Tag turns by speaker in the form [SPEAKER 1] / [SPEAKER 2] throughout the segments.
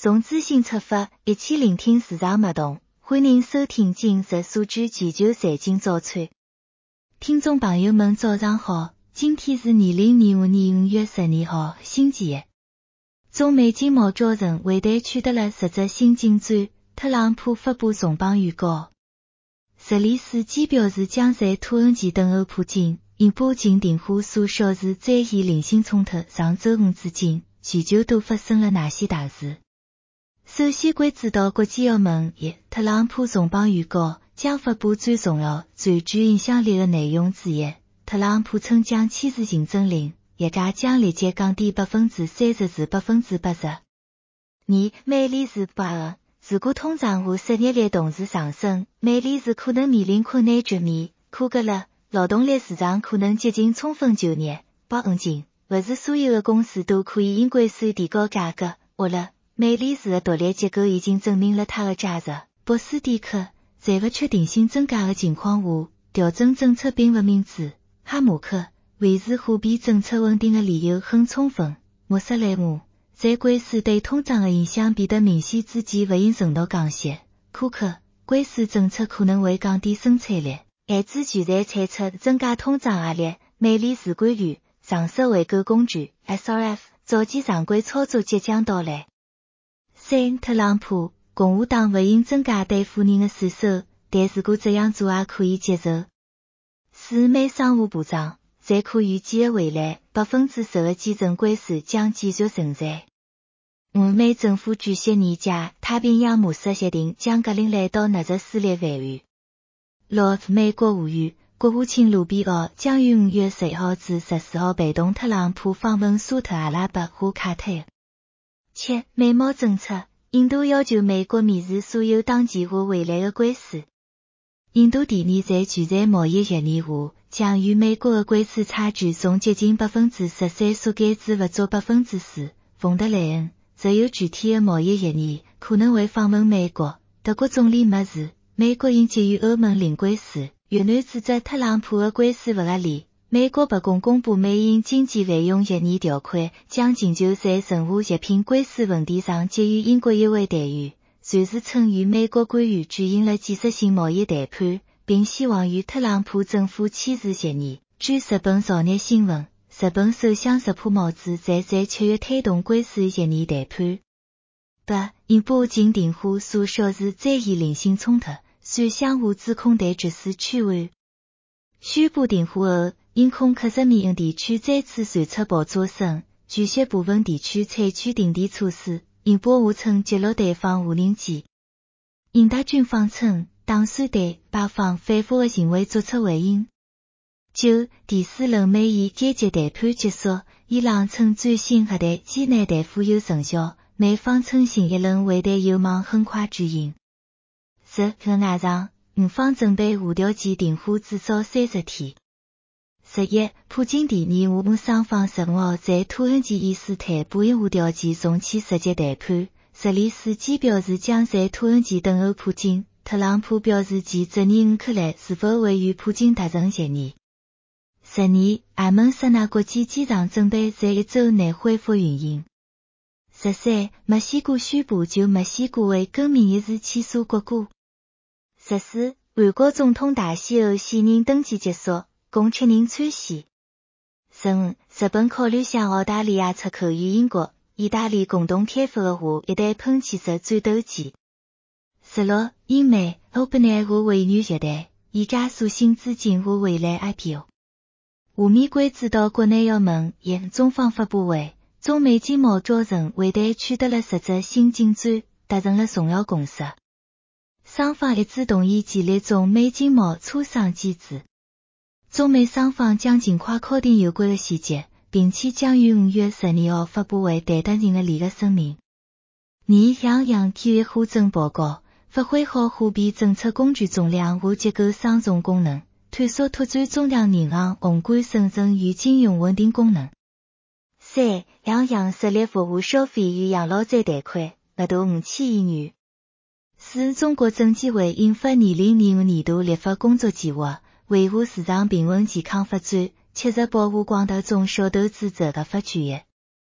[SPEAKER 1] 从资讯出发，一起聆听市场脉动。欢迎收听今日数据全球财经早餐。听众朋友们早上好，今天是2025年5月12号，星期一。中美经贸交程会谈取得了实质性进展，特朗普发布重磅预告。泽连斯基表示将在土耳其等候普京，因巴金订货所小时再现零星冲突。上周五至今，全球都发生了哪些大事？首先关注到国际澳门特朗普重磅预告将发布最重要、最具影响力的内容之一。特朗普称将签署行政令，日价将立即降低 30% 至 80%。美联储表示，如果通胀和失业率同时上升，美联储可能面临困难局面。可隔了，劳动力市场可能接近充分就业。保证不是所有的公司都可以因关税提高价格。美联储的独立机构已经证明了它的价值。博斯蒂克，在不确定性增加的情况下，调整政策并不明智。哈马克，维持货币政策稳定的理由很充分。穆斯莱姆，在关税对通胀的影响变得明显之际不应承诺降息。库克，关税政策可能会降低生产力。案子全在猜测增加通胀压力。美联储官员，上市回购工具 SRF 召集常规操作即将到来。特朗普，共和党不应增加对富人的税收，但如果这样做也可以接受。美商务部长，在可预见的未来，10%的基准关税将继续存在。美政府举行年假，太平洋模式协定将格陵兰岛纳入势力范围。美国无语，国务卿卢比奥将于5月11号至14号陪同特朗普访问沙特阿拉伯和卡特尔。美贸政策，印度要求美国免除所有当前和未来的关税。印度第二在全球贸易协议下，将与美国的关税差距从接近 13% 缩减至不足 4%。冯德莱恩，则有具体的贸易协议，可能会访问美国。德国总理默示，美国应给予欧盟零关税。越南指责特朗普的关税不合理。美国白宫公布美印经济泛用协议条款，将请求在任何食品关税问题上给予英国优惠待遇。随时称与美国官员举行了建设性贸易谈判，并希望与特朗普政府签署协议。据日本朝日新闻，日本首相石破茂子在7月推动关税协议谈判。因巴金订货所小时再现零星冲突，虽相互指控但局势趋缓。宣布订货后，因控克什米尔地区再次传出爆炸声，据悉部分地区采取停电措施。因保护层击落对方无人机。印大军方称，打算对爆放反复的行为作出回应。第4轮美伊间接谈判结束，伊朗称最新核弹机内谈富有成效，美方称新一轮会谈有望很快举行。外场，五方准备无条件停火至少30天。普京第二和双方15号在土耳其伊斯坦布尔无条件重启直接谈判。泽连斯基表示将在土耳其等候普京。特朗普表示其质疑乌克兰是否会与普京达成协议。阿门塞纳国际机场准备在1周内恢复运营。墨西哥宣布就墨西哥为更名一事起诉国歌。韩国总统大选后现任登记结束，共7人参选。日本考虑向澳大利亚出口与英国、意大利共同开发的一代喷气式战斗机。英美 OpenAI 和微软集团以加速新资金和未来 IPO。下面关注到国内要闻，中方发布会，中美经贸交程会谈取得了实质性进展，达成了重要共识。双方一致同意建立中美经贸磋商机制。中美双方将尽快敲定有关的细节，并且将于5月12号发布会谈达成的联合声明。央体育互证报告，发挥好货币政策工具总量和结构双重功能，探索拓展中央银行宏观审慎与金融稳定功能。央设立服务消费与养老债贷款，额度5000亿元。中国证监会印发2025年度立法工作计划，维护市场平稳健康发展，切实保护广大中小投资者合法权益。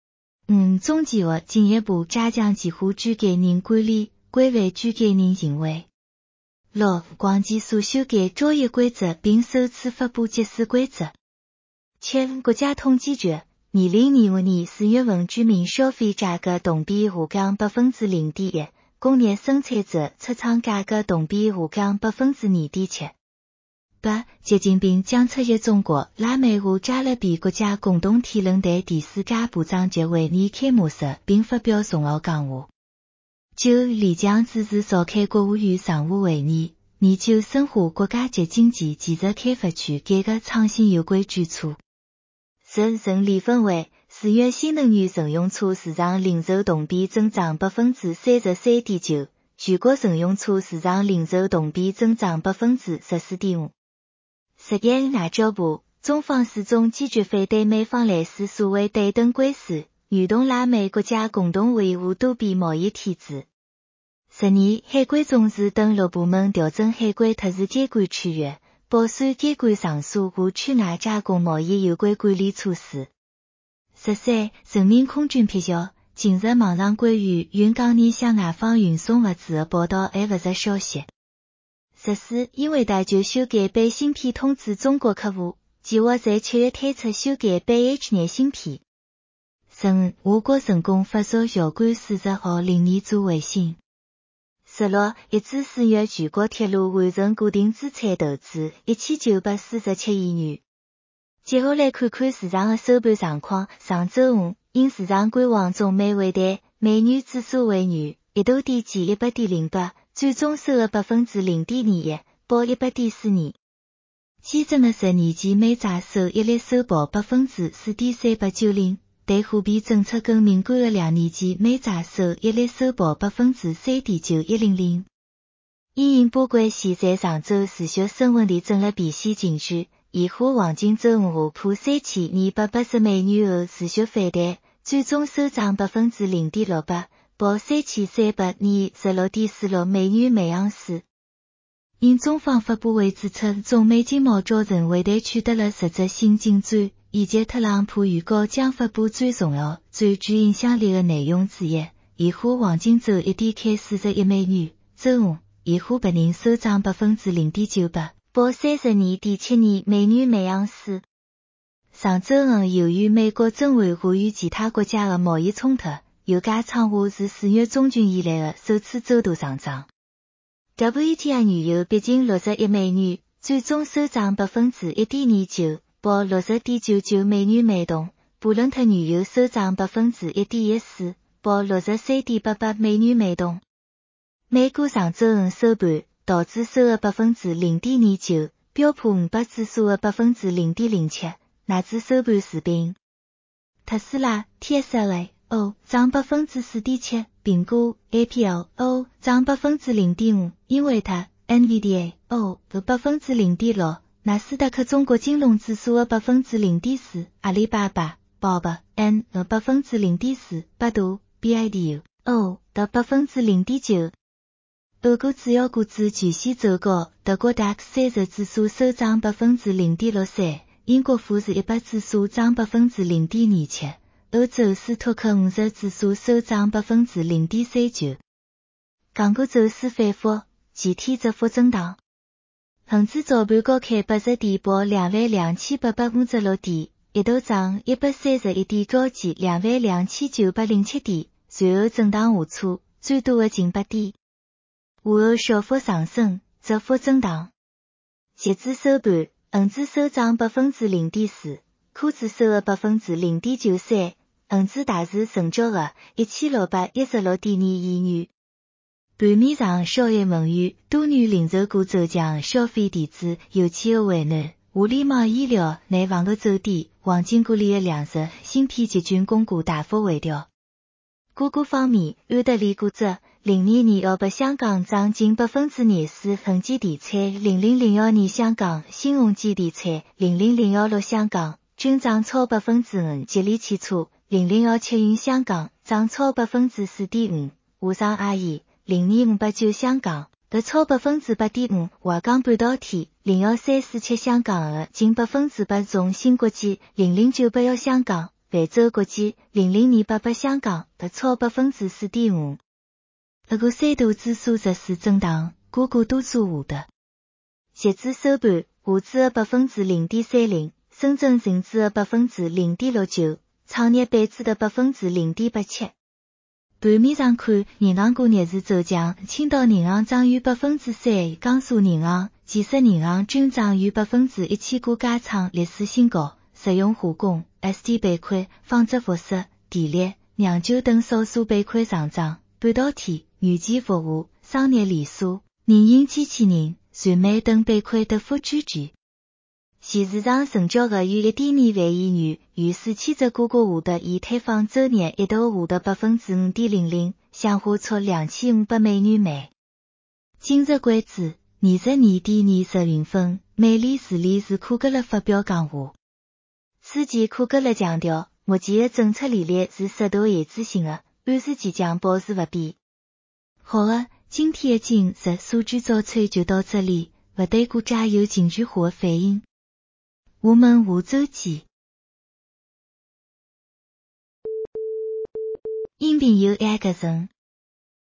[SPEAKER 1] 总计划进一步加强几户居家人管理，规范居家人行为。6. 广技术修改交易规则并首次发布集市规则。7. 国家统计局2025年4月份居民消费价格同比下降 0.1%， 工业生产者出厂价格同比下降 2.7%。8. 习近平将出席中国拉美和加勒比国家共同体论坛第4届部长级会议开幕式并发表重要讲话。9. 李强主持召开国务院常务会议，研究深化国家级经济技术开发区改革创新有关举措。10. 省联分会4月新能源乘用车市场零售同比增长 33.9%， 全国乘用车市场零售同比增长 14.5%。11. 外交部中方始终坚决反对美方类似所谓对等关系，愿同拉美国家共同维护多边贸易体制。12. 海关总署等6部门调整海关特殊监管区域，保守监管场所和区外加工贸易有关管理措施。13. 人民空军辟谣，近日网上关于运港人向外方运送物资的报道还不实消息。14. 英伟达就修改版芯片通知中国客户，计划在7月推出修改版 H5 芯片。15. 华国成功发射遥感40号零2组卫星。16. 1至4月全国铁路完成固定资产投资1947亿元。接下来看看市场的收盘状况。上周五，因市场观望中美汇兑，美元指数汇率一度低见 100.08， 最终收了 0.21%， 报 100.42。期指的10年期美债收益率收报 4.3890， 对货币政策更敏感的2年期美债收益率收报 3.9100。因印巴关系在上周持续升温地震了避险情绪，现货黄金周五下破3280美元后持续反弹，最终收涨 0.68%， 报3326.46美元每盎司。因中方发布会指出，中美经贸交层汇兑取得了实质性进展，以及特朗普预告将发布最重要、最具影响力的内容之一。现货黄金周一低开41美元，周五现货白银收涨 0.98%， 报32.72美元每盎司。上周五，由于美国增缓和与其他国家的贸易冲突，油价创下自4月中旬以来的首次周度上涨。WTI 原油逼近61美元，最终收涨 1.29%， 报 60.99美元每桶。布伦特原油收涨 1.14%， 报 63.88美元每桶。美股上周五收盘，道指收了 0.29%， 标普500指数的 0.07%， 乃至收盘持平。特斯拉 TSLA、涨 4.7%， 苹果 APL、涨 0.5%， 英伟达 NVDA、个 0.6%， 纳斯达克中国金融指数的 0.4%， 阿里巴巴、宝宝 N 个 0.4%， 百度 BIDU 的 0.9%。俄国主要股指全线走高，德国 DAX 30指数收涨 0.63%， 英国富时100指数涨 0.27%， 欧洲斯托克50指数收涨 0.39%。港股走势反复，前天窄幅震荡。恒指早盘高开80点，报22856点，一度涨131点，高见22907点，随后震荡下挫，最多的近8点。午后小幅上升，窄幅震荡。截至收盘，恒指收涨 0.4%， 科指收了 0.93%， 恒指大市成交额 1616.2亿元。盘面上消息文娱，多元零售股走强，消费电子尤其的为难，互联网医疗、内房的走低，黄金股里的粮食、芯片集群供股大幅回调。个股方面，安德利估值02年要把香港涨近 24%， 恒基地产0001年香港，新鸿基地产00016香港均涨超 5%， 吉利汽车0017云香港涨超 4.5%， 华商阿姨02589香港得超 8.5%， 华港半导体01347香港的近 8% 中芯国际00981香港被州国际00年800香港的超 4.5%。这个三大指数实时震荡，个个都做下的。截至收盘，沪指的 0.30%， 深圳成指的 0.69%， 创业板指的 0.87%。盘面上看，银行股逆势走强，青岛银行涨逾 3%， 江苏银行、建设银行均涨逾 1%，股价创历史新高。实用化工、ST 板块、纺织服饰、电力、酿酒等少数板块上涨，半导体、软件服务、商业连锁、人形机器人、传媒等板块跌幅居前。现市场成交额逾 1.2 万亿元，逾4000只股价下跌，已推放周日一度下跌 5.00%， 向下挫2500美元每。今日关注20年底年10月份，美联储理事库格勒发表讲话。此前库格勒强调，目前的政策利率是适度限制性的，暗示即将保持不变。好的，今天的今日数据早餐就到这里，不对股价有情绪化的反应。我们下周见。音频由 Action